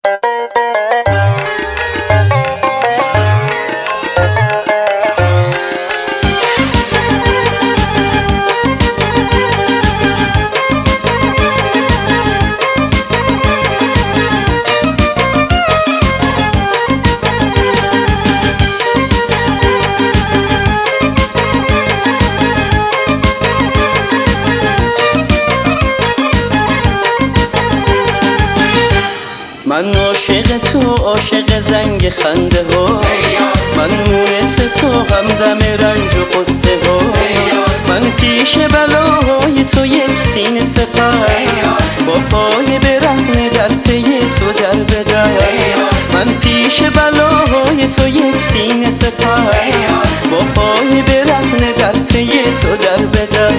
من عاشق تو، عاشق زنگ خنده ها، من مونس تو، همدم رنج و قصه ها، من پیش بلاهای تو یک سینه سپر، با پای برهنه در پی تو در بدر. من پیش بلاهای تو یک سینه سپر، با پای برهنه در پی تو در بدر.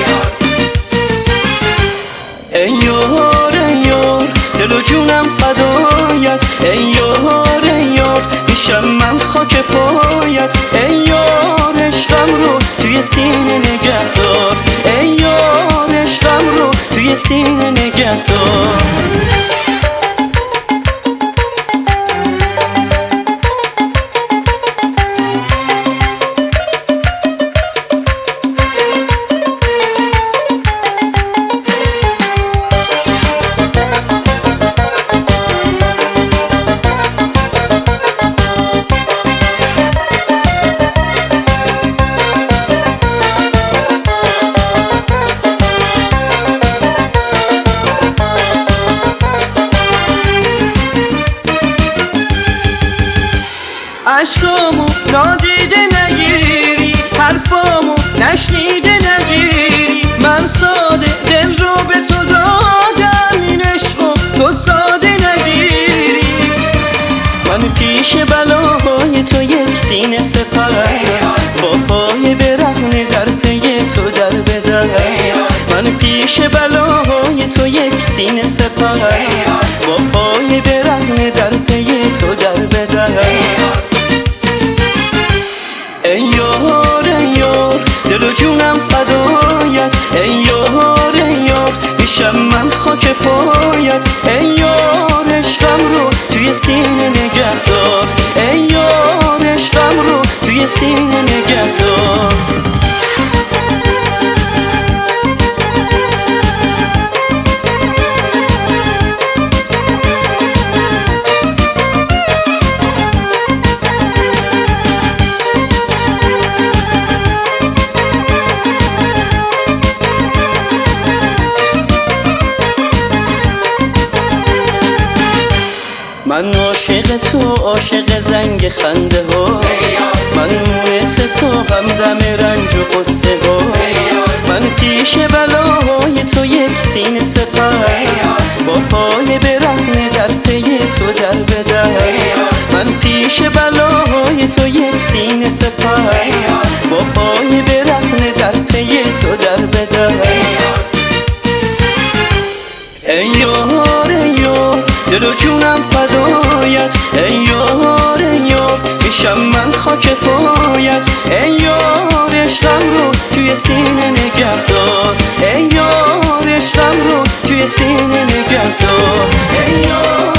ای یار ای یار، دل و جونم فدایت، ای یار ای یار، میشم من خاک پایت. ای یار عشقم رو توی سینه نگه دار، ای یار عشقم رو توی سینه نگه دار. عشقامو نادیده نگیری، حرفامو نشنیده نگیری، من ساده دل رو به تو دادم، این عشقو تو ساده نگیری. من پیش بلاهای تو یک سینه سپر، با پای برهنه در پی تو در بدر. من پیش بلاهای تو یک سینه سپر، با پای برهنه در پی تو در بدر. ای یار ای یار، دل و جونم فدایت، ای یار ای یار، میشم من خاک پایت. ای یار عشقم رو توی سینه نگه دار، ای یار عشقم رو توی سینه نگه دار. من عاشق تو، عاشق زنگ خنده ها، من مونس تو، همدم رنج و قصه ها، من پیش بلاهای تو یک سینه سپر، با پای برهنه در پی تو در بدر. من پیش بلاهای تو یک سینه سپر، با پای برهنه در پی تو در بدر. ای یار ای یار، دل و جونم فدایت، ای یار ای یار، میشم من خاک پایت. ای یار عشقم رو توی سینه نگه دار، ای یار عشقم رو توی سینه نگه دار. ای یار